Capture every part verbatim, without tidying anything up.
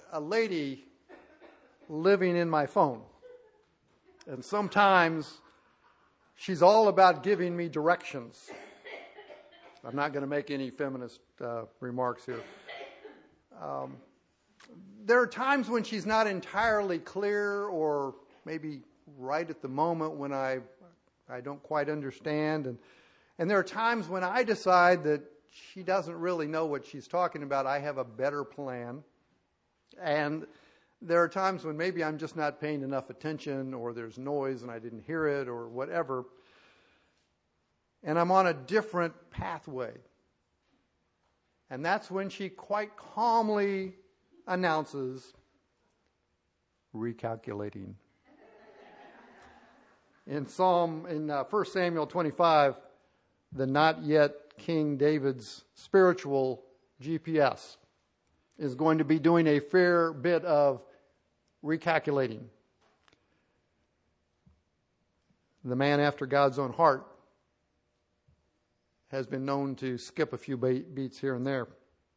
a lady living in my phone. And sometimes she's all about giving me directions. I'm not going to make any feminist uh, remarks here. Um, there are times when she's not entirely clear, or maybe right at the moment when I I don't quite understand. And, and there are times when I decide that she doesn't really know what she's talking about. I have a better plan. And there are times when maybe I'm just not paying enough attention, or there's noise and I didn't hear it, or whatever. And I'm on a different pathway. And that's when she quite calmly announces, recalculating. In Psalm, in uh, First Samuel twenty-five, the not yet King David's spiritual G P S is going to be doing a fair bit of recalculating. The man after God's own heart has been known to skip a few beats here and there.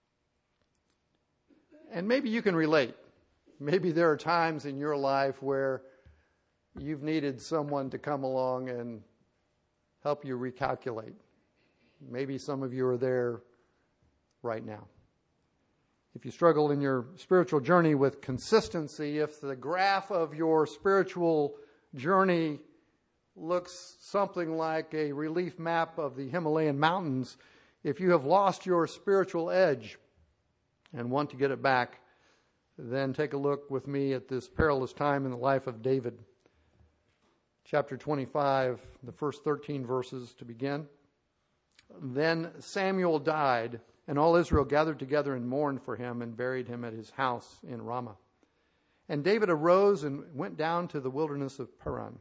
And maybe you can relate. Maybe there are times in your life where you've needed someone to come along and help you recalculate. Maybe some of you are there right now. If you struggle in your spiritual journey with consistency, if the graph of your spiritual journey looks something like a relief map of the Himalayan mountains, if you have lost your spiritual edge and want to get it back, then take a look with me at this perilous time in the life of David. Chapter twenty-five, the first thirteen verses to begin. Then Samuel died, and all Israel gathered together and mourned for him and buried him at his house in Ramah. And David arose and went down to the wilderness of Paran.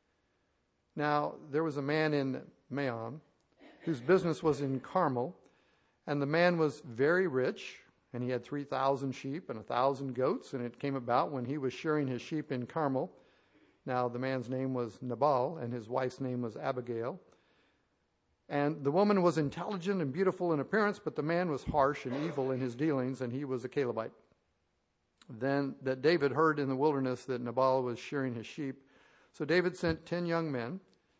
Now there was a man in Maon whose business was in Carmel, and the man was very rich, and he had three thousand sheep and a thousand goats. And it came about when he was shearing his sheep in Carmel. Now the man's name was Nabal, and his wife's name was Abigail. And the woman was intelligent and beautiful in appearance, but the man was harsh and evil in his dealings, and he was a Calebite. Then that David heard in the wilderness that Nabal was shearing his sheep. So David sent ten young men,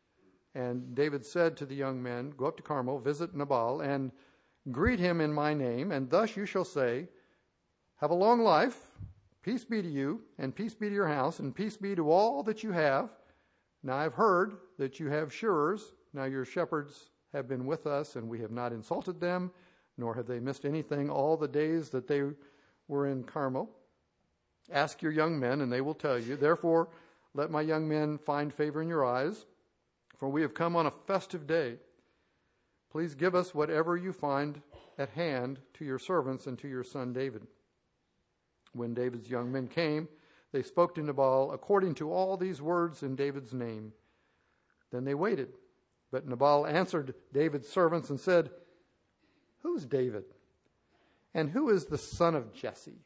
and David said to the young men, go up to Carmel, visit Nabal, and greet him in my name, and thus you shall say, have a long life, peace be to you, and peace be to your house, and peace be to all that you have. Now I've heard that you have shearers. Now your shepherds have been with us, and we have not insulted them, nor have they missed anything all the days that they were in Carmel. Ask your young men, and they will tell you. Therefore, let my young men find favor in your eyes, for we have come on a festive day. Please give us whatever you find at hand to your servants and to your son David. When David's young men came, they spoke to Nabal according to all these words in David's name. Then they waited. But Nabal answered David's servants and said, who's David? And who is the son of Jesse?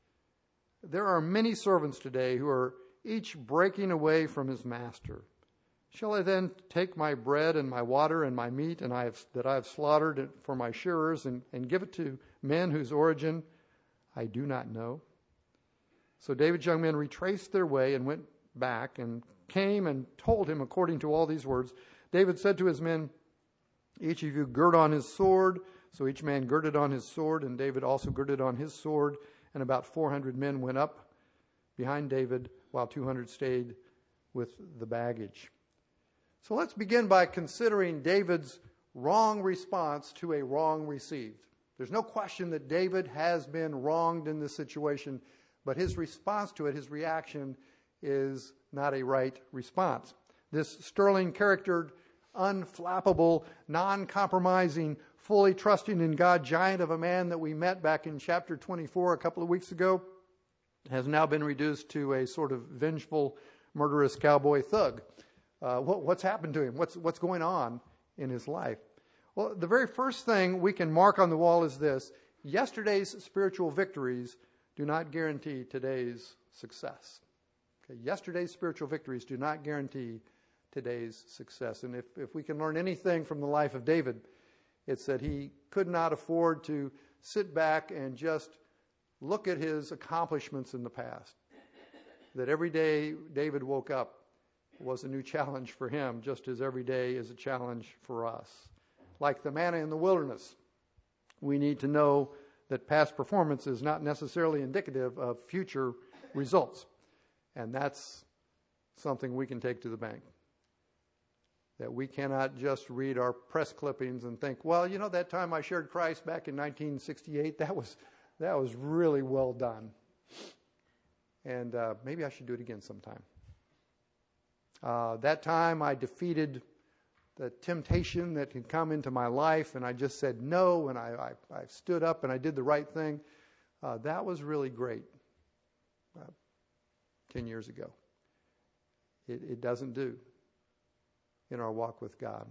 There are many servants today who are each breaking away from his master. Shall I then take my bread and my water and my meat and I have, that I have slaughtered for my shearers and, and give it to men whose origin I do not know? So David's young men retraced their way and went back and came and told him according to all these words. David said to his men, each of you gird on his sword. So each man girded on his sword, and David also girded on his sword. And about four hundred men went up behind David, while two hundred stayed with the baggage. So let's begin by considering David's wrong response to a wrong received. There's no question that David has been wronged in this situation, but his response to it, his reaction, is not a right response. This sterling-charactered, unflappable, non-compromising, fully trusting in God giant of a man that we met back in chapter twenty-four a couple of weeks ago has now been reduced to a sort of vengeful, murderous cowboy thug. Uh, what, what's happened to him? What's, what's going on in his life? Well, the very first thing we can mark on the wall is this. Yesterday's spiritual victories do not guarantee today's success. Okay, yesterday's spiritual victories do not guarantee today's success. And if, if we can learn anything from the life of David, it's that he could not afford to sit back and just look at his accomplishments in the past. That every day David woke up was a new challenge for him, just as every day is a challenge for us. Like the manna in the wilderness, we need to know that past performance is not necessarily indicative of future results. And that's something we can take to the bank. That we cannot just read our press clippings and think, well, you know, that time I shared Christ back in nineteen sixty-eight, that was that was really well done. And uh, maybe I should do it again sometime. Uh, that time I defeated the temptation that had come into my life, and I just said no, and I, I, I stood up and I did the right thing. Uh, that was really great uh, ten years ago. It, it doesn't do in our walk with God.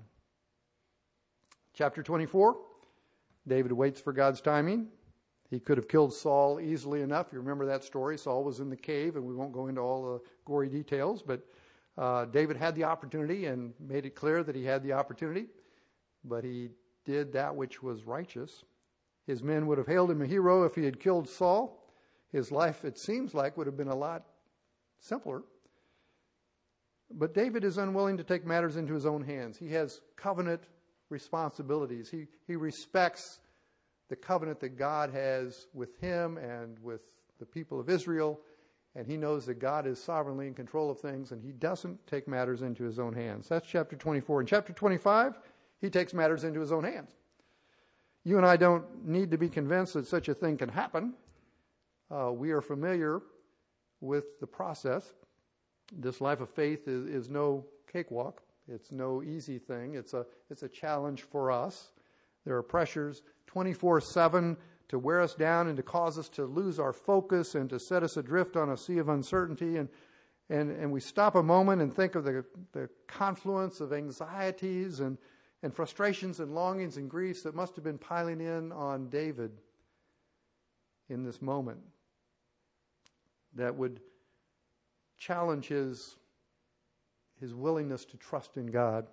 Chapter twenty-four, David waits for God's timing. He could have killed Saul easily enough. You remember that story. Saul was in the cave, and we won't go into all the gory details, but uh, David had the opportunity and made it clear that he had the opportunity, but he did that which was righteous. His men would have hailed him a hero if he had killed Saul. His life, it seems like, would have been a lot simpler. But David is unwilling to take matters into his own hands. He has covenant responsibilities. He, he respects the covenant that God has with him and with the people of Israel, and he knows that God is sovereignly in control of things, and he doesn't take matters into his own hands. That's chapter twenty-four. In chapter twenty-five, he takes matters into his own hands. You and I don't need to be convinced that such a thing can happen. Uh, we are familiar with the process. This life of faith is, is no cakewalk. It's no easy thing. It's a it's a challenge for us. There are pressures twenty-four seven to wear us down and to cause us to lose our focus and to set us adrift on a sea of uncertainty. And and, and we stop a moment and think of the, the confluence of anxieties and, and frustrations and longings and griefs that must have been piling in on David in this moment that would challenge his, his willingness to trust in God.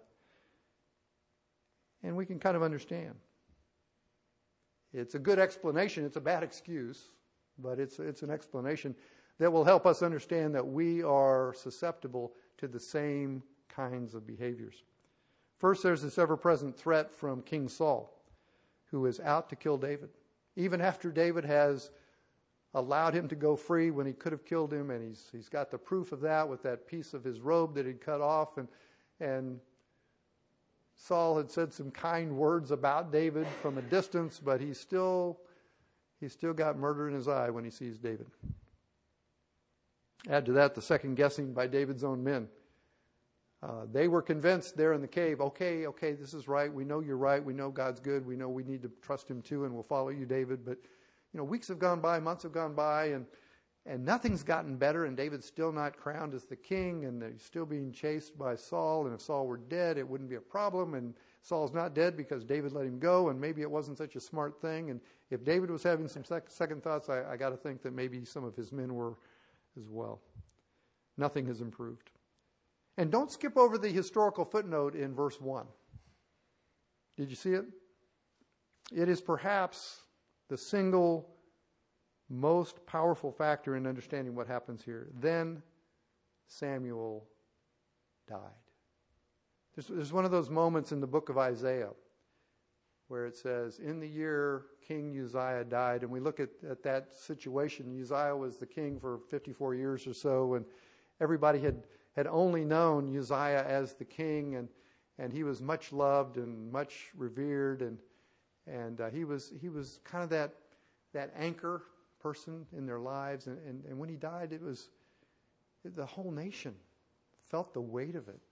And we can kind of understand. It's a good explanation. It's a bad excuse, but it's, it's an explanation that will help us understand that we are susceptible to the same kinds of behaviors. First, there's this ever-present threat from King Saul, who is out to kill David. Even after David has allowed him to go free when he could have killed him, and he's he's got the proof of that with that piece of his robe that he'd cut off, and and Saul had said some kind words about David from a distance, but he still he's still got murder in his eye when he sees David. Add to that the second guessing by David's own men. Uh, they were convinced there in the cave, okay, okay, this is right. We know you're right. We know God's good. We know we need to trust him too, and we'll follow you, David. But you know, weeks have gone by, months have gone by, and and nothing's gotten better, and David's still not crowned as the king, and he's still being chased by Saul, and if Saul were dead, it wouldn't be a problem, and Saul's not dead because David let him go, and maybe it wasn't such a smart thing, and if David was having some sec- second thoughts, I, I got to think that maybe some of his men were as well. Nothing has improved. And don't skip over the historical footnote in verse one. Did you see it? It is perhaps the single most powerful factor in understanding what happens here. Then Samuel died. There's, there's one of those moments in the book of Isaiah where it says, in the year King Uzziah died, and we look at, at that situation. Uzziah was the king for fifty-four years or so, and everybody had, had only known Uzziah as the king, and, and he was much loved and much revered, and And uh, he was he was kind of that that anchor person in their lives. And, and, and when he died, it was the whole nation felt the weight of it.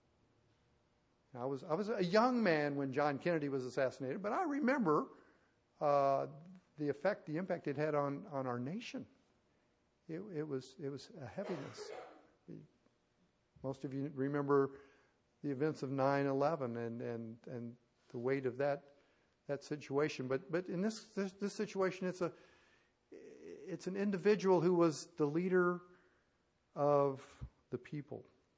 I was I was a young man when John Kennedy was assassinated, but I remember uh, the effect, the impact it had on, on our nation. It, it was it was a heaviness. Most of you remember the events of nine eleven and and, and the weight of that. That situation, but but in this, this this situation, it's a it's an individual who was the leader of the people.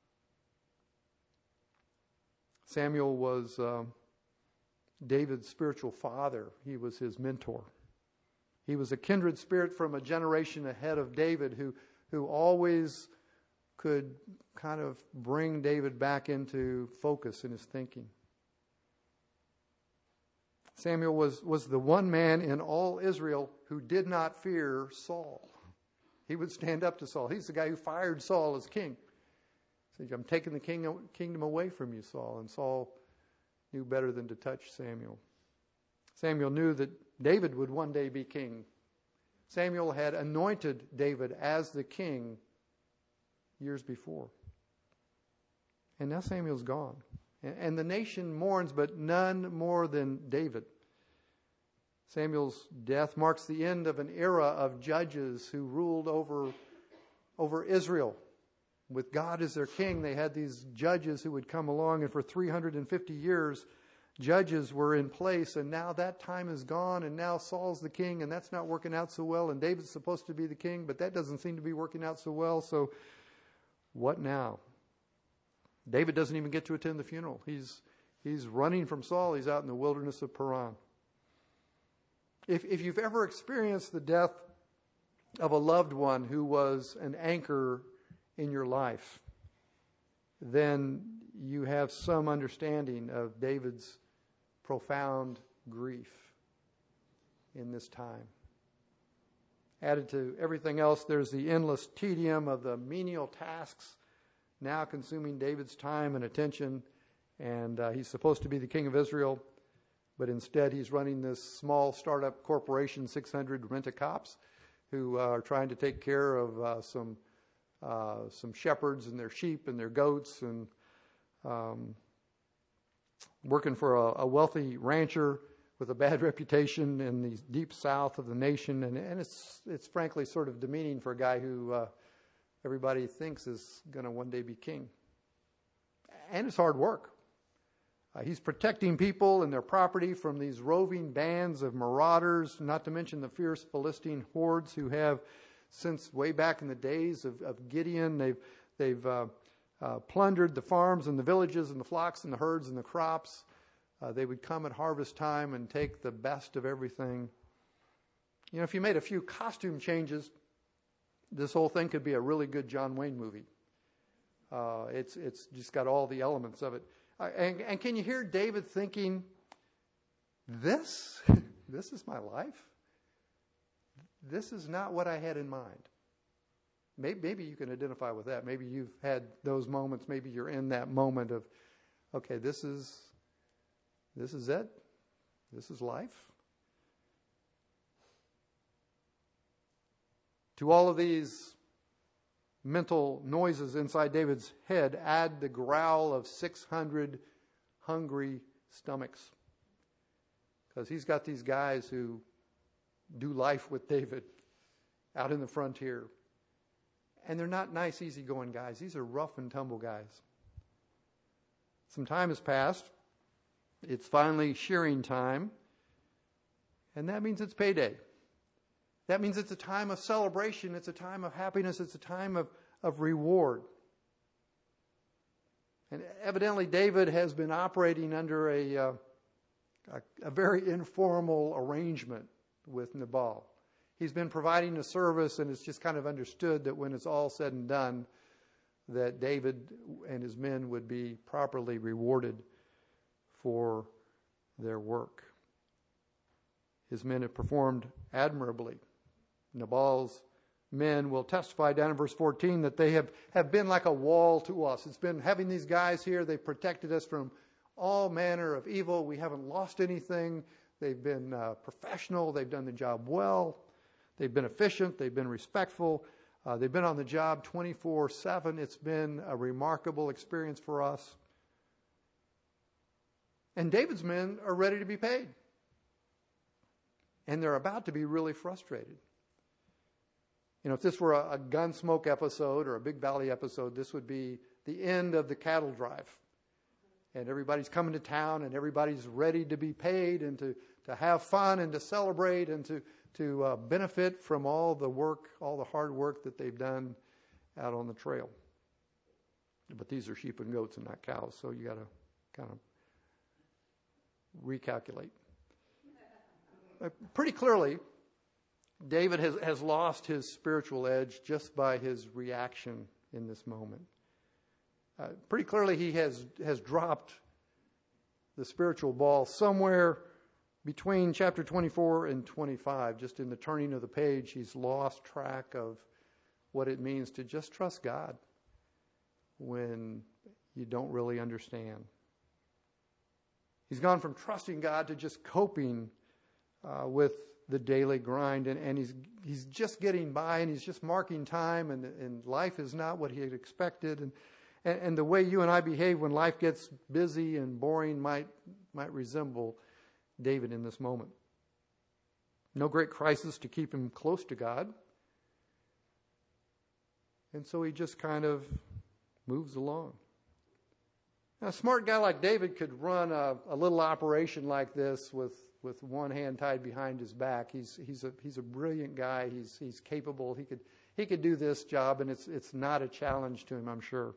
Samuel was um, David's spiritual father. He was his mentor. He was a kindred spirit from a generation ahead of David who, who always could kind of bring David back into focus in his thinking. Samuel was, was the one man in all Israel who did not fear Saul. He would stand up to Saul. He's the guy who fired Saul as king. He said, I'm taking the king, kingdom away from you, Saul. And Saul knew better than to touch Samuel. Samuel knew that David would one day be king. Samuel had anointed David as the king years before. And now Samuel's gone. And the nation mourns, but none more than David. Samuel's death marks the end of an era of judges who ruled over, over Israel. With God as their king, they had these judges who would come along, and for three hundred fifty years, judges were in place, and now that time is gone, and now Saul's the king, and that's not working out so well, and David's supposed to be the king, but that doesn't seem to be working out so well, so what now? David doesn't even get to attend the funeral. He's he's running from Saul. He's out in the wilderness of Paran. If if you've ever experienced the death of a loved one who was an anchor in your life, then you have some understanding of David's profound grief in this time. Added to everything else, there's the endless tedium of the menial tasks now consuming David's time and attention. And uh, he's supposed to be the king of Israel, but instead he's running this small startup corporation, six hundred rent-a-cops, who uh, are trying to take care of uh, some uh, some shepherds and their sheep and their goats, and um, working for a, a wealthy rancher with a bad reputation in the deep south of the nation. And, and it's it's frankly sort of demeaning for a guy who uh, everybody thinks is going to one day be king. And it's hard work. Uh, he's protecting people and their property from these roving bands of marauders, not to mention the fierce Philistine hordes who have, since way back in the days of, of Gideon, they've they've uh, uh, plundered the farms and the villages and the flocks and the herds and the crops. Uh, they would come at harvest time and take the best of everything. You know, if you made a few costume changes, this whole thing could be a really good John Wayne movie. Uh, it's it's just got all the elements of it. Uh, and, and can you hear David thinking, this, this is my life? This is not what I had in mind. Maybe, maybe you can identify with that. Maybe you've had those moments. Maybe you're in that moment of, okay, this is, this is it. This is life. To all of these mental noises inside David's head, add the growl of six hundred hungry stomachs. Because he's got these guys who do life with David out in the frontier. And they're not nice, easygoing guys. These are rough and tumble guys. Some time has passed. It's finally shearing time. And that means it's payday. That means it's a time of celebration. It's a time of happiness. It's a time of, of reward. And evidently David has been operating under a, uh, a, a very informal arrangement with Nabal. He's been providing a service, and it's just kind of understood that when it's all said and done, that David and his men would be properly rewarded for their work. His men have performed admirably. Nabal's men will testify down in verse fourteen that they have, have been like a wall to us. It's been having these guys here. They've protected us from all manner of evil. We haven't lost anything. They've been uh, professional. They've done the job well. They've been efficient. They've been respectful. Uh, they've been on the job twenty-four seven. It's been a remarkable experience for us. And David's men are ready to be paid. And they're about to be really frustrated. You know, if this were a, a Gunsmoke episode or a Big Valley episode, this would be the end of the cattle drive. And everybody's coming to town, and everybody's ready to be paid and to, to have fun and to celebrate and to, to uh, benefit from all the work, all the hard work that they've done out on the trail. But these are sheep and goats and not cows, so you got to kind of recalculate. Uh, pretty clearly, David has, has lost his spiritual edge just by his reaction in this moment. Uh, pretty clearly he has, has dropped the spiritual ball somewhere between chapter twenty-four and twenty-five. Just in the turning of the page, he's lost track of what it means to just trust God when you don't really understand. He's gone from trusting God to just coping uh, with the daily grind, and, and he's he's just getting by, and he's just marking time, and, and life is not what he had expected, and, and and the way you and I behave when life gets busy and boring might might resemble David in this moment. No great crisis to keep him close to God, and so he just kind of moves along. Now, a smart guy like David could run a, a little operation like this with with one hand tied behind his back. He's he's a he's a brilliant guy. He's he's capable. He could he could do this job, and it's it's not a challenge to him, I'm sure.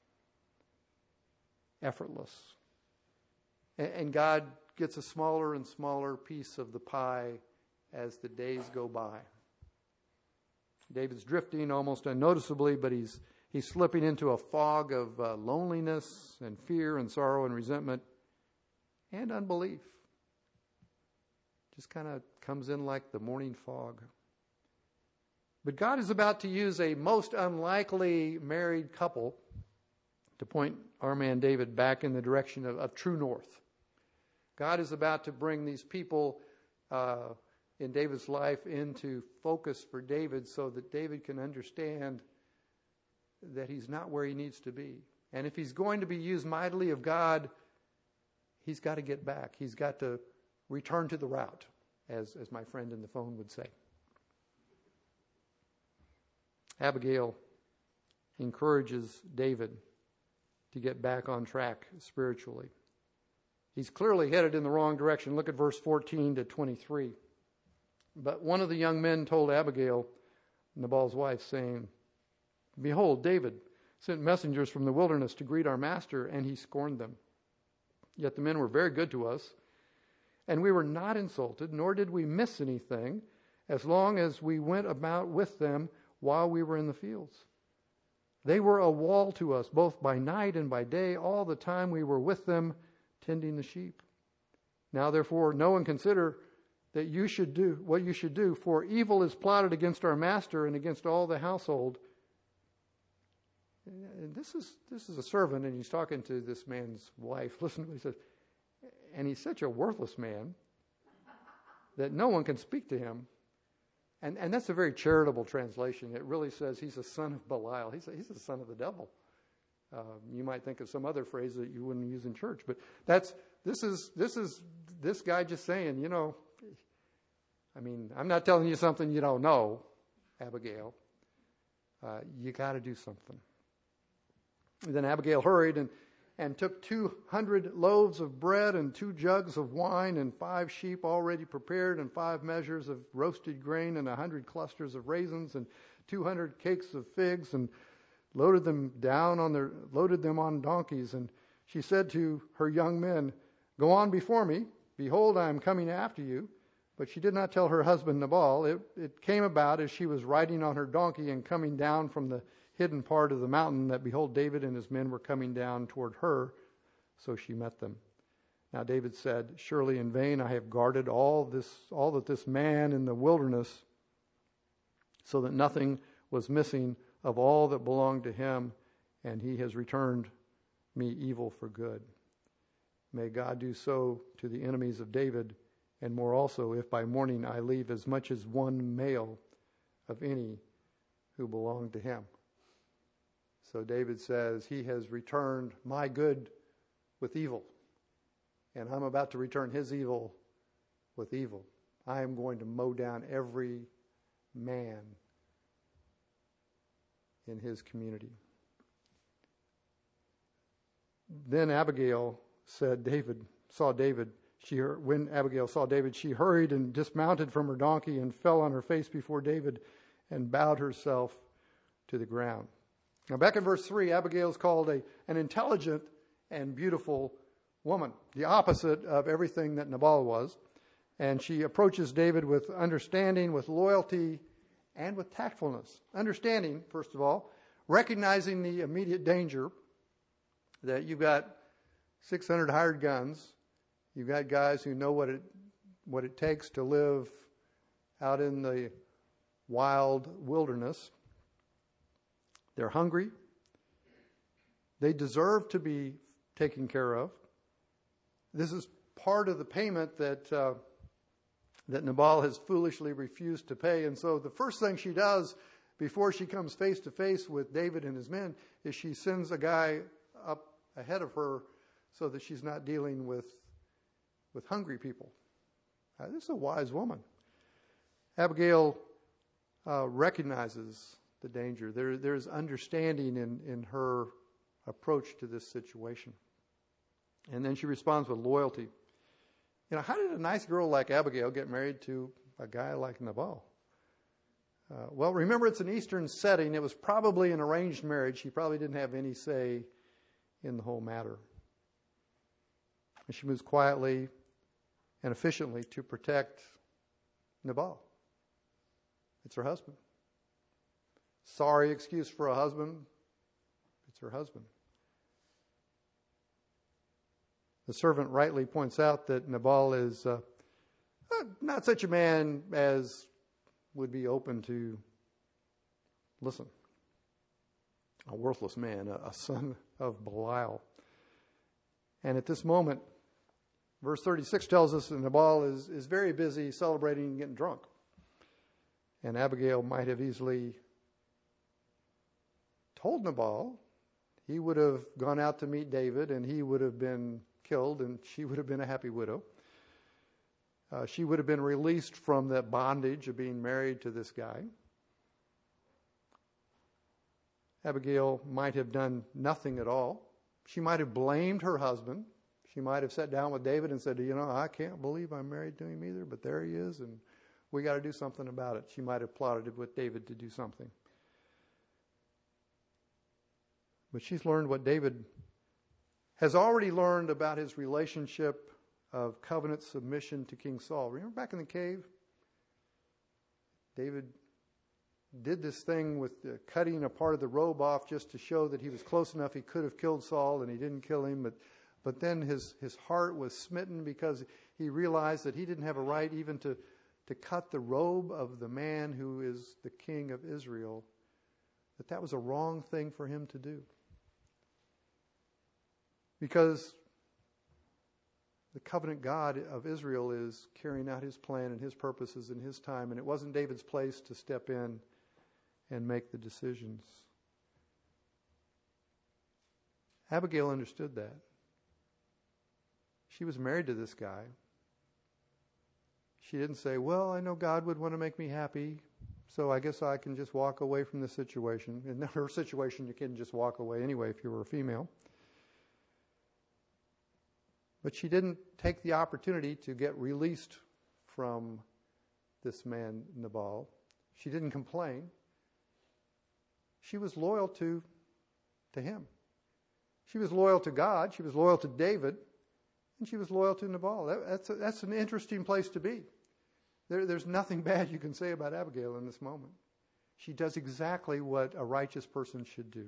Effortless. And, and God gets a smaller and smaller piece of the pie as the days go by. David's drifting almost unnoticeably, but he's he's slipping into a fog of uh, loneliness and fear and sorrow and resentment and unbelief. Just kind of comes in like the morning fog. But God is about to use a most unlikely married couple to point our man David back in the direction of, of true north. God is about to bring these people uh, in David's life into focus for David so that David can understand that he's not where he needs to be. And if he's going to be used mightily of God, he's got to get back. He's got to return to the route, as, as my friend in the phone would say. Abigail encourages David to get back on track spiritually. He's clearly headed in the wrong direction. Look at verse fourteen to twenty-three. But one of the young men told Abigail, Nabal's wife, saying, "Behold, David sent messengers from the wilderness to greet our master, and he scorned them. Yet the men were very good to us, and we were not insulted, nor did we miss anything, as long as we went about with them while we were in the fields. They were a wall to us, both by night and by day, all the time we were with them, tending the sheep. Now, therefore, know and consider that you should do what you should do, for evil is plotted against our master and against all the household." And this is this is a servant, and he's talking to this man's wife. Listen to what he says. And he's such a worthless man that no one can speak to him. And and that's a very charitable translation. It really says he's a son of Belial. He's a, he's a son of the devil. Uh, you might think of some other phrase that you wouldn't use in church, but that's this is this is this guy just saying, you know, I mean, I'm not telling you something you don't know, Abigail. Uh, you got to do something. And then Abigail hurried and, and took two hundred loaves of bread and two jugs of wine and five sheep already prepared and five measures of roasted grain and a hundred clusters of raisins and two hundred cakes of figs, and loaded them down on their loaded them on donkeys. And she said to her young men, "Go on before me. Behold, I am coming after you." But she did not tell her husband Nabal. It, it came about as she was riding on her donkey and coming down from the hidden part of the mountain that, behold, David and his men were coming down toward her. So she met them. Now David said, "Surely in vain I have guarded all this, all that this man in the wilderness, so that nothing was missing of all that belonged to him, and he has returned me evil for good. May God do so to the enemies of David, and more also, if by morning I leave as much as one male of any who belong to him." So David says, he has returned my good with evil, and I'm about to return his evil with evil. I am going to mow down every man in his community. Then Abigail said, David saw David. She, when Abigail saw David, she hurried and dismounted from her donkey and fell on her face before David and bowed herself to the ground. Now back in verse three, Abigail is called a, an intelligent and beautiful woman, the opposite of everything that Nabal was. And she approaches David with understanding, with loyalty, and with tactfulness. Understanding, first of all, recognizing the immediate danger that you've got six hundred hired guns. You've got guys who know what it what it takes to live out in the wild wilderness. They're hungry. They deserve to be taken care of. This is part of the payment that uh, that Nabal has foolishly refused to pay. And so the first thing she does before she comes face to face with David and his men is she sends a guy up ahead of her so that she's not dealing with, with hungry people. Uh, this is a wise woman. Abigail uh, recognizes the danger. There, there's understanding in, in her approach to this situation. And then she responds with loyalty. You know, how did a nice girl like Abigail get married to a guy like Nabal? Uh, well, remember, it's an Eastern setting. It was probably an arranged marriage. She probably didn't have any say in the whole matter. And she moves quietly and efficiently to protect Nabal. It's her husband. Sorry excuse for a husband. It's her husband. The servant rightly points out that Nabal is uh, not such a man as would be open to, listen, a worthless man, a, a son of Belial. And at this moment, verse thirty-six tells us that Nabal is, is very busy celebrating and getting drunk. And Abigail might have easily told Nabal he would have gone out to meet David and he would have been killed and she would have been a happy widow. Uh, she would have been released from that bondage of being married to this guy. Abigail might have done nothing at all. She might have blamed her husband. She might have sat down with David and said, you know, I can't believe I'm married to him either, but there he is, and we got to do something about it. She might have plotted with David to do something. But she's learned what David has already learned about his relationship of covenant submission to King Saul. Remember back in the cave? David did this thing with uh, cutting a part of the robe off just to show that he was close enough he could have killed Saul, and he didn't kill him. But, but then his, his heart was smitten because he realized that he didn't have a right even to, to cut the robe of the man who is the king of Israel, that that was a wrong thing for him to do. Because the covenant God of Israel is carrying out his plan and his purposes in his time, and it wasn't David's place to step in and make the decisions. Abigail understood that. She was married to this guy. She didn't say, well, I know God would want to make me happy, so I guess I can just walk away from the situation. In her situation, you couldn't just walk away anyway if you were a female. But she didn't take the opportunity to get released from this man, Nabal. She didn't complain. She was loyal to, to him. She was loyal to God. She was loyal to David. And she was loyal to Nabal. That, that's, a, that's an interesting place to be. There, there's nothing bad you can say about Abigail in this moment. She does exactly what a righteous person should do.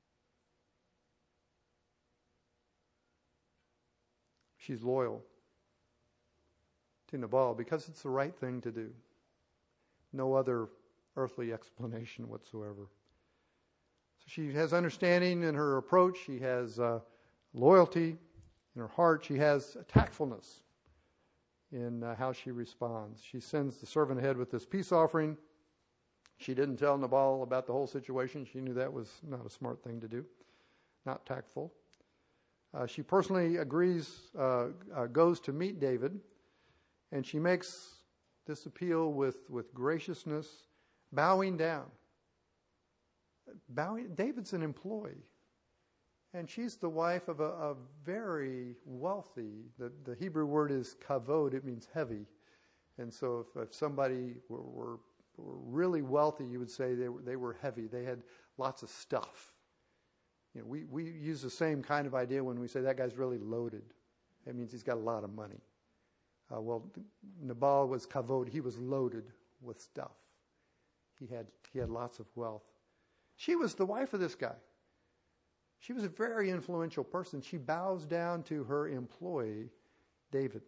She's loyal to Nabal because it's the right thing to do. No other earthly explanation whatsoever. So she has understanding in her approach. She has uh, loyalty in her heart. She has tactfulness in uh, how she responds. She sends the servant ahead with this peace offering. She didn't tell Nabal about the whole situation. She knew that was not a smart thing to do, not tactful. Uh, she personally agrees, uh, uh, goes to meet David, and she makes this appeal with, with graciousness, bowing down. Bowing. David's an employee, and she's the wife of a, a very wealthy, the, the Hebrew word is kavod, it means heavy. And so if, if somebody were, were, were really wealthy, you would say they were, they were heavy. They had lots of stuff. You know, we, we use the same kind of idea when we say that guy's really loaded. That means he's got a lot of money. Uh, well, Nabal was kavod. He was loaded with stuff. He had he had lots of wealth. She was the wife of this guy. She was a very influential person. She bows down to her employee, David.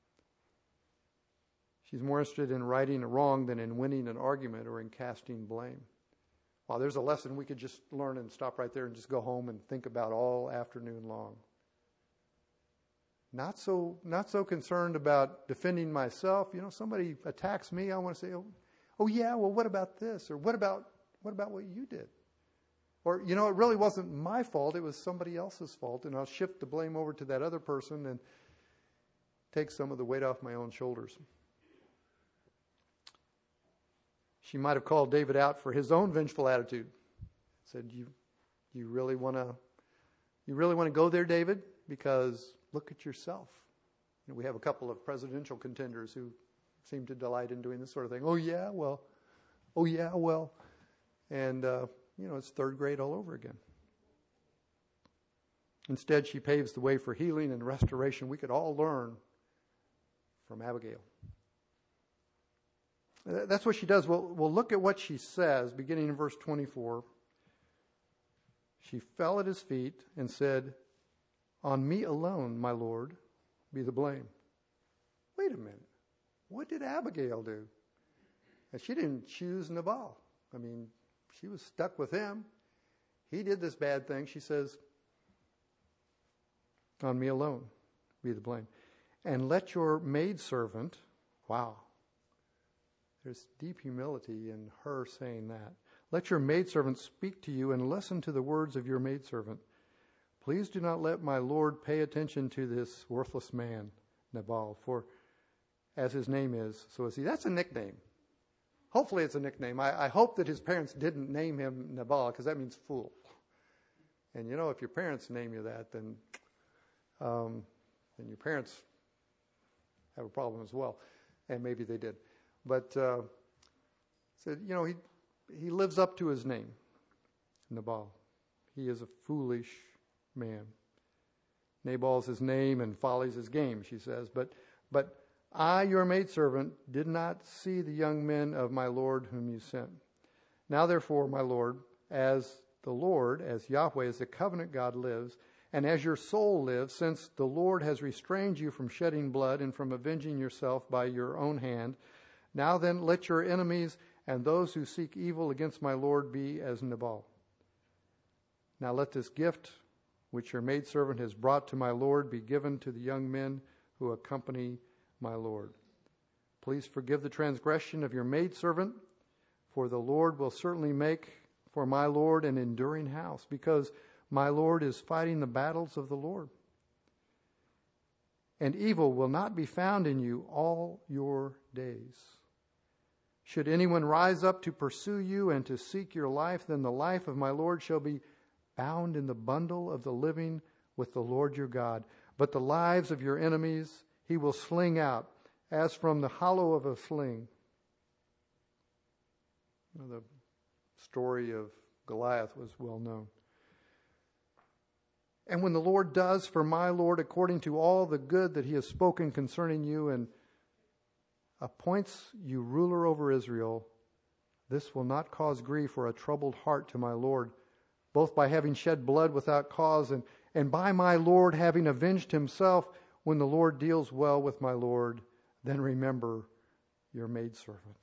She's more interested in righting a wrong than in winning an argument or in casting blame. Well, there's a lesson we could just learn and stop right there and just go home and think about all afternoon long. Not so, not so concerned about defending myself. You know, somebody attacks me, I want to say, oh, oh yeah, well, what about this? Or what about, what about what you did? Or, you know, it really wasn't my fault. It was somebody else's fault. And I'll shift the blame over to that other person and take some of the weight off my own shoulders. She might have called David out for his own vengeful attitude. Said, "You, you really want to, you really want to go there, David? Because look at yourself." You know, we have a couple of presidential contenders who seem to delight in doing this sort of thing. Oh yeah, well, oh yeah, well, and uh, you know, it's third grade all over again. Instead, she paves the way for healing and restoration. We could all learn from Abigail. That's what she does. We'll, we'll look at what she says, beginning in verse twenty-four. She fell at his feet and said, "On me alone, my Lord, be the blame." Wait a minute. What did Abigail do? And she didn't choose Nabal. I mean, she was stuck with him. He did this bad thing. She says, "On me alone, be the blame. And let your maidservant," wow. There's deep humility in her saying that. "Let your maidservant speak to you and listen to the words of your maidservant. Please do not let my Lord pay attention to this worthless man, Nabal, for as his name is, so is he." That's a nickname. Hopefully it's a nickname. I, I hope that his parents didn't name him Nabal, because that means fool. And you know, if your parents name you that, then, um, then your parents have a problem as well. And maybe they did. But uh, said, you know, he he lives up to his name, Nabal. He is a foolish man. Nabal's his name and folly's his game, she says. But but I, your maidservant, did not see the young men of my Lord whom you sent. Now therefore, my Lord, as the Lord, as Yahweh, as the covenant God lives, and as your soul lives, since the Lord has restrained you from shedding blood and from avenging yourself by your own hand, now then, let your enemies and those who seek evil against my Lord be as Nabal. Now let this gift which your maidservant has brought to my Lord be given to the young men who accompany my Lord. Please forgive the transgression of your maidservant, for the Lord will certainly make for my Lord an enduring house, because my Lord is fighting the battles of the Lord. And evil will not be found in you all your days. Should anyone rise up to pursue you and to seek your life, then the life of my Lord shall be bound in the bundle of the living with the Lord your God. But the lives of your enemies he will sling out, as from the hollow of a sling. You know, the story of Goliath was well known. And when the Lord does for my Lord according to all the good that he has spoken concerning you, and appoints you ruler over Israel, this will not cause grief or a troubled heart to my Lord, both by having shed blood without cause, and, and by my Lord having avenged himself. When the Lord deals well with my Lord, then remember your maidservant."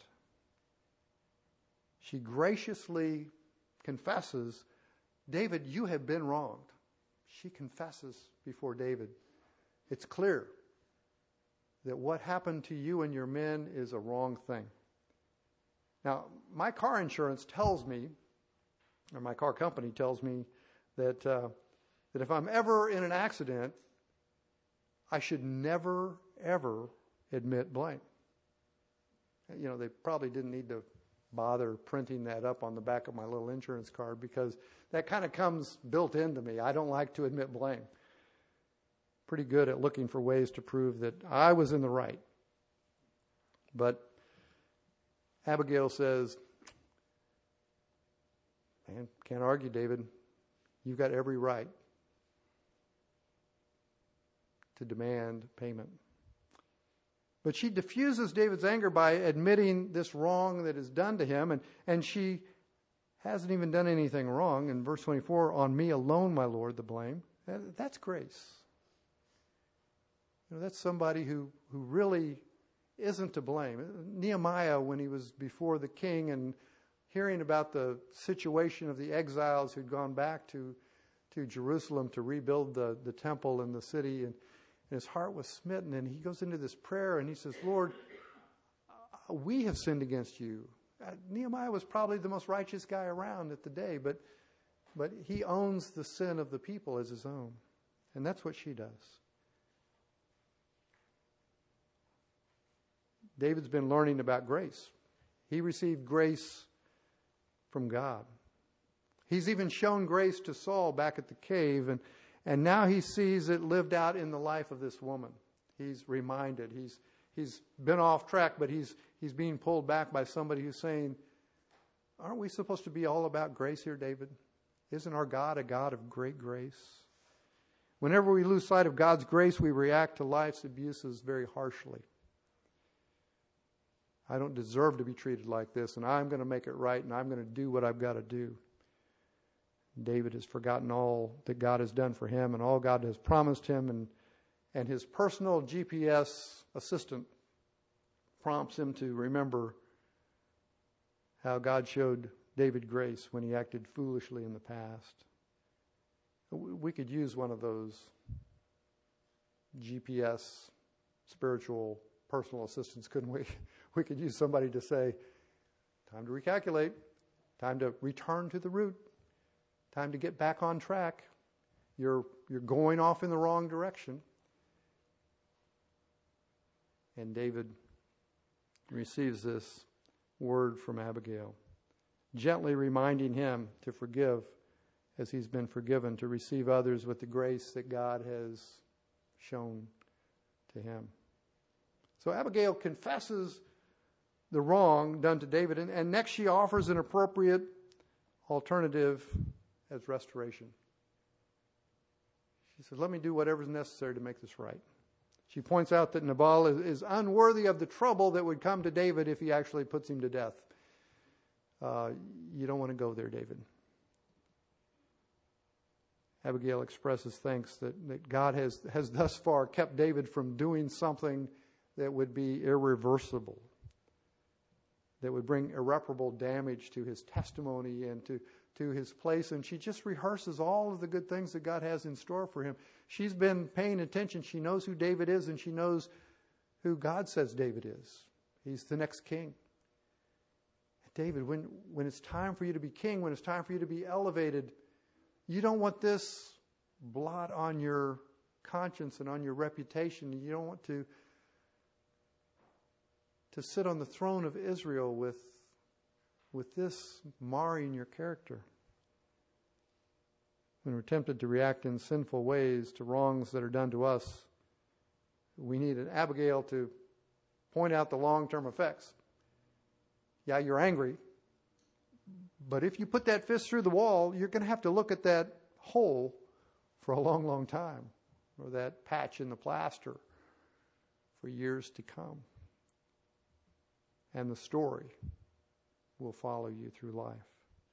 She graciously confesses, "David, you have been wronged." She confesses before David. It's clear that what happened to you and your men is a wrong thing. Now, my car insurance tells me, or my car company tells me, that uh, that if I'm ever in an accident, I should never, ever admit blame. You know, they probably didn't need to bother printing that up on the back of my little insurance card, because that kind of comes built into me. I don't like to admit blame. Pretty good at looking for ways to prove that I was in the right. But Abigail says, "Man, can't argue, David. You've got every right to demand payment." But she diffuses David's anger by admitting this wrong that is done to him, and, and she hasn't even done anything wrong. In verse twenty-four, on me alone, my Lord, the blame. That, that's grace. You know, that's somebody who, who really isn't to blame. Nehemiah, when he was before the king and hearing about the situation of the exiles who'd gone back to, to Jerusalem to rebuild the, the temple and the city, and And his heart was smitten, and he goes into this prayer, and he says, Lord, we have sinned against you. Uh, Nehemiah was probably the most righteous guy around at the day, but, but he owns the sin of the people as his own. And that's what she does. David's been learning about grace. He received grace from God. He's even shown grace to Saul back at the cave, and And now he sees it lived out in the life of this woman. He's reminded. He's he's been off track, but he's he's being pulled back by somebody who's saying, aren't we supposed to be all about grace here, David? Isn't our God a God of great grace? Whenever we lose sight of God's grace, we react to life's abuses very harshly. I don't deserve to be treated like this, and I'm going to make it right, and I'm going to do what I've got to do. David has forgotten all that God has done for him and all God has promised him, and and his personal G P S assistant prompts him to remember how God showed David grace when he acted foolishly in the past. We could use one of those G P S spiritual personal assistants, couldn't we? We could use somebody to say, time to recalculate, time to return to the root. Time to get back on track. You're you're going off in the wrong direction. And David receives this word from Abigail, gently reminding him to forgive as he's been forgiven, to receive others with the grace that God has shown to him. So Abigail confesses the wrong done to David, and, and next she offers an appropriate alternative as restoration. She says, let me do whatever's necessary to make this right. She points out that Nabal is, is unworthy of the trouble that would come to David if he actually puts him to death. Uh, you don't want to go there, David. Abigail expresses thanks that, that God has, has thus far kept David from doing something that would be irreversible, that would bring irreparable damage to his testimony and to to his place, and she just rehearses all of the good things that God has in store for him. She's been paying attention. She knows who David is, and she knows who God says David is. He's the next king. David, when, when it's time for you to be king, when it's time for you to be elevated, you don't want this blot on your conscience and on your reputation. You don't want to, to sit on the throne of Israel with with this marring your character. When we're tempted to react in sinful ways to wrongs that are done to us, we need an Abigail to point out the long-term effects. Yeah, you're angry, but if you put that fist through the wall, you're going to have to look at that hole for a long, long time, or that patch in the plaster for years to come. And the story will follow you through life.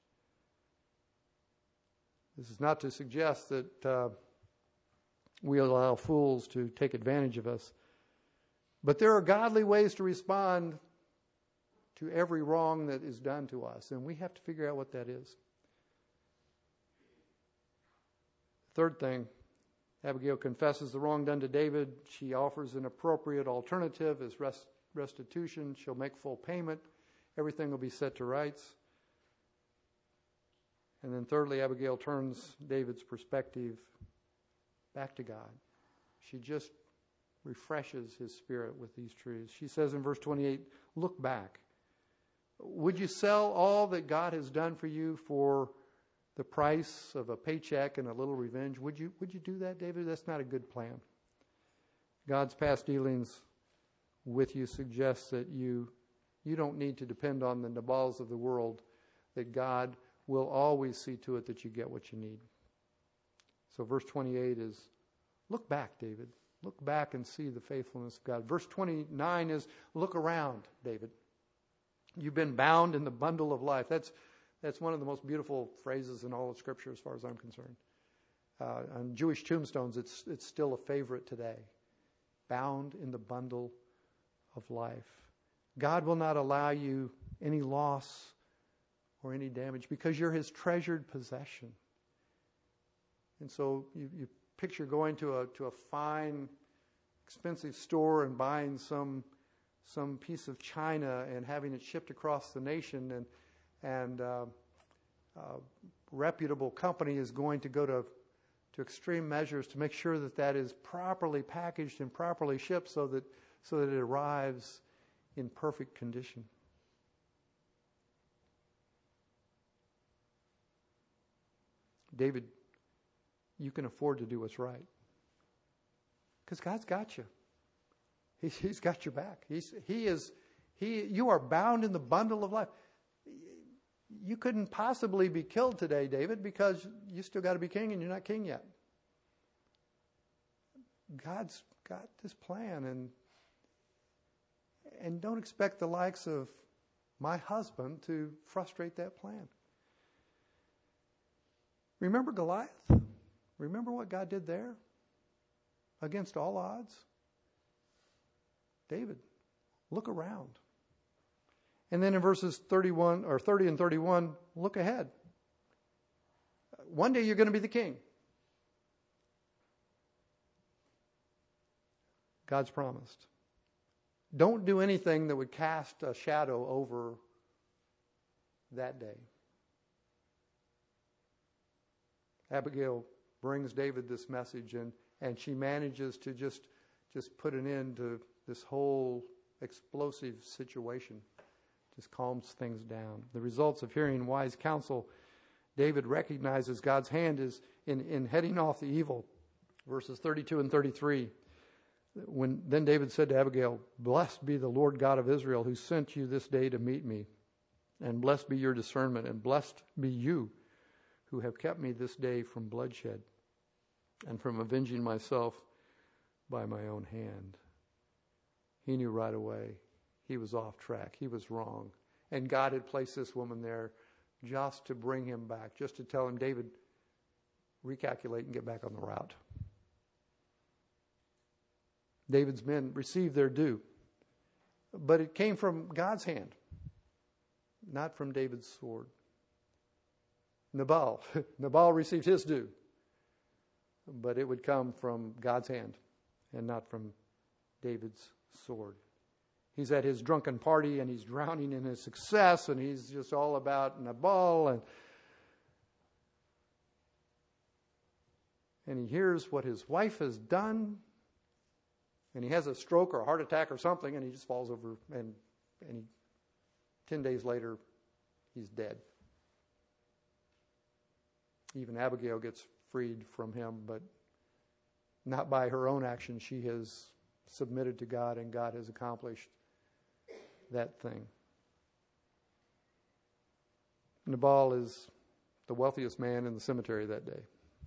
This is not to suggest that uh, we allow fools to take advantage of us, but there are godly ways to respond to every wrong that is done to us, and we have to figure out what that is. Third thing, Abigail confesses the wrong done to David. She offers an appropriate alternative as rest, restitution. She'll make full payment. Everything will be set to rights. And then thirdly, Abigail turns David's perspective back to God. She just refreshes his spirit with these truths. She says in verse twenty-eight, look back. Would you sell all that God has done for you for the price of a paycheck and a little revenge? Would you, would you do that, David? That's not a good plan. God's past dealings with you suggests that you You don't need to depend on the Nabals of the world, that God will always see to it that you get what you need. So verse twenty-eight is, look back, David. Look back and see the faithfulness of God. Verse twenty-nine is, look around, David. You've been bound in the bundle of life. That's that's one of the most beautiful phrases in all of Scripture as far as I'm concerned. Uh, on Jewish tombstones, it's it's still a favorite today. Bound in the bundle of life. God will not allow you any loss or any damage because you're His treasured possession. And so you, you picture going to a to a fine, expensive store and buying some some piece of china and having it shipped across the nation, and and uh, uh, reputable company is going to go to to extreme measures to make sure that that is properly packaged and properly shipped so that so that it arrives in perfect condition. David, you can afford to do what's right because God's got you. He's, he's got your back. He's, he is, he, you are bound in the bundle of life. You couldn't possibly be killed today, David, because you still got to be king and you're not king yet. God's got this plan, and and don't expect the likes of my husband to frustrate that plan. Remember Goliath? Remember what God did there? Against all odds? David, look around. And then in verses thirty-one or thirty and thirty-one, look ahead. One day you're going to be the king. God's promised. Don't do anything that would cast a shadow over that day. Abigail brings David this message, and, and she manages to just, just put an end to this whole explosive situation. Just calms things down. The results of hearing wise counsel, David recognizes God's hand is in, in heading off the evil. Verses thirty-two and thirty-three. When then David said to Abigail, "Blessed be the Lord God of Israel, who sent you this day to meet me. And blessed be your discernment, and blessed be you, who have kept me this day from bloodshed, and from avenging myself by my own hand." He knew right away he was off track. He was wrong. And God had placed this woman there just to bring him back, just to tell him, David, recalculate and get back on the route. David's men received their due, but it came from God's hand, not from David's sword. Nabal, Nabal received his due, but it would come from God's hand and not from David's sword. He's at his drunken party and he's drowning in his success, and he's just all about Nabal, and and he hears what his wife has done, and he has a stroke or a heart attack or something, and he just falls over, and and he, ten days later, he's dead. Even Abigail gets freed from him, but not by her own action. She has submitted to God, and God has accomplished that thing. Nabal is the wealthiest man in the cemetery that day.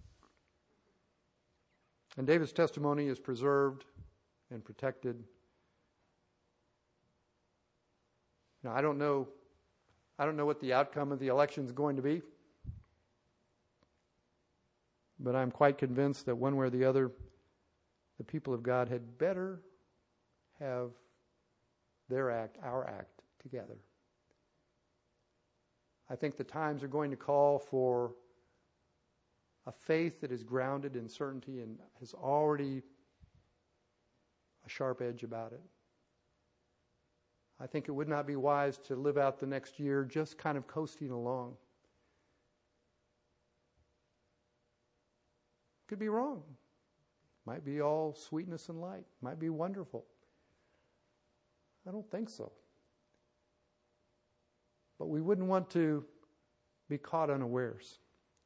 And David's testimony is preserved and protected. Now, I don't know, I don't know what the outcome of the election is going to be, but I'm quite convinced that one way or the other, the people of God had better have their act, our act, together. I think the times are going to call for a faith that is grounded in certainty and has already a sharp edge about it. I think it would not be wise to live out the next year just kind of coasting along. Could be wrong. Might be all sweetness and light. Might be wonderful. I don't think so. But we wouldn't want to be caught unawares.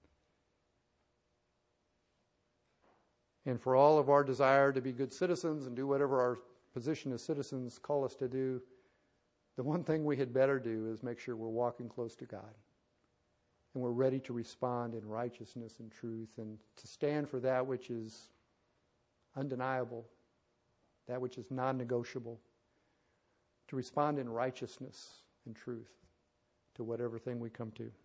And for all of our desire to be good citizens and do whatever our position as citizens call us to do, the one thing we had better do is make sure we're walking close to God. And we're ready to respond in righteousness and truth, and to stand for that which is undeniable that which is non-negotiable, to respond in righteousness and truth to whatever thing we come to.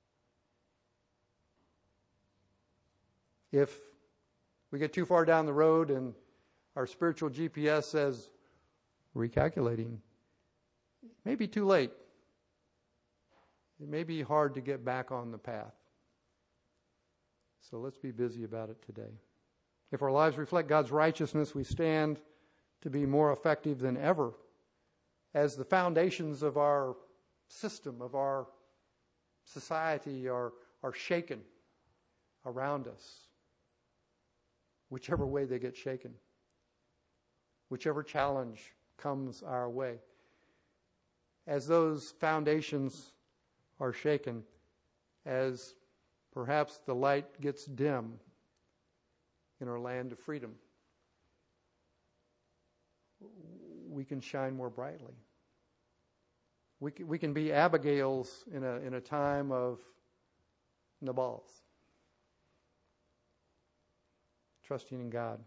If we get too far down the road and our spiritual G P S says, recalculating, it may be too late. It may be hard to get back on the path. So let's be busy about it today. If our lives reflect God's righteousness, we stand to be more effective than ever as the foundations of our system, of our society are, are shaken around us. Whichever way they get shaken. Whichever challenge comes our way. As those foundations are shaken, as perhaps the light gets dim in our land of freedom, we can shine more brightly. We can, we can be Abigails in a, in a time of Nabals. Trusting in God.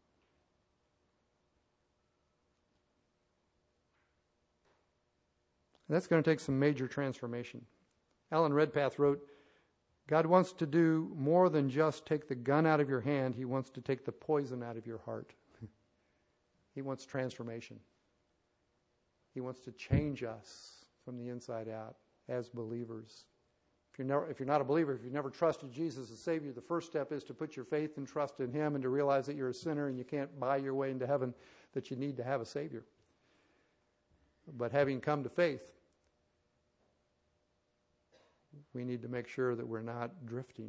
And that's going to take some major transformation. Alan Redpath wrote, God wants to do more than just take the gun out of your hand. He wants to take the poison out of your heart. He wants transformation. He wants to change us from the inside out as believers. If you're, never, if you're not a believer, if you've never trusted Jesus as Savior, the first step is to put your faith and trust in Him and to realize that you're a sinner and you can't buy your way into heaven, that you need to have a Savior. But having come to faith, we need to make sure that we're not drifting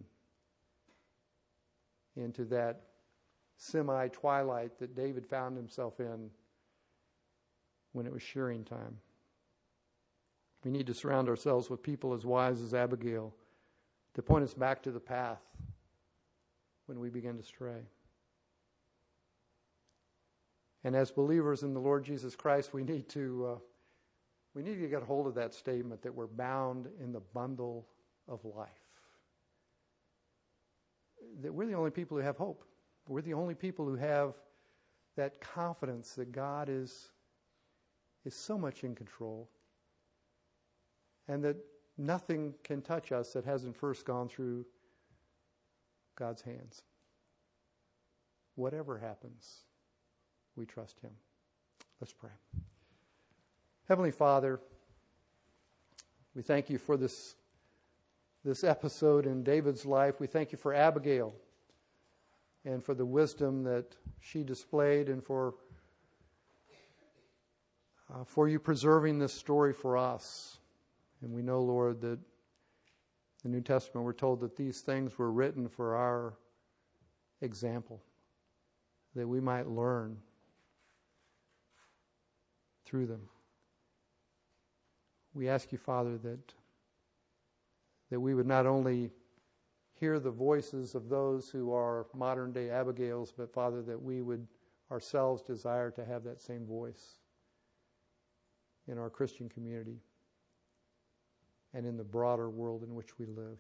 into that semi-twilight that David found himself in when it was shearing time. We need to surround ourselves with people as wise as Abigail to point us back to the path when we begin to stray. And as believers in the Lord Jesus Christ, we need to uh, we need to get hold of that statement that we're bound in the bundle of life. That we're the only people who have hope. We're the only people who have that confidence that God is, is so much in control. And that nothing can touch us that hasn't first gone through God's hands. Whatever happens, we trust Him. Let's pray. Heavenly Father, we thank You for this, this episode in David's life. We thank You for Abigail and for the wisdom that she displayed and for, uh, for You preserving this story for us. And we know, Lord, that in the New Testament we're told that these things were written for our example, that we might learn through them. We ask You, Father, that, that we would not only hear the voices of those who are modern-day Abigails, but, Father, that we would ourselves desire to have that same voice in our Christian community and in the broader world in which we live.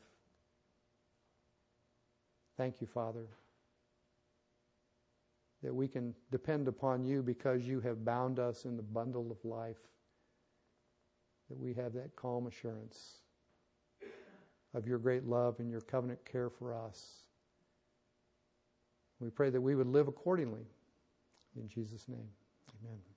Thank You, Father, that we can depend upon You because You have bound us in the bundle of life, that we have that calm assurance of Your great love and Your covenant care for us. We pray that we would live accordingly. In Jesus' name, amen.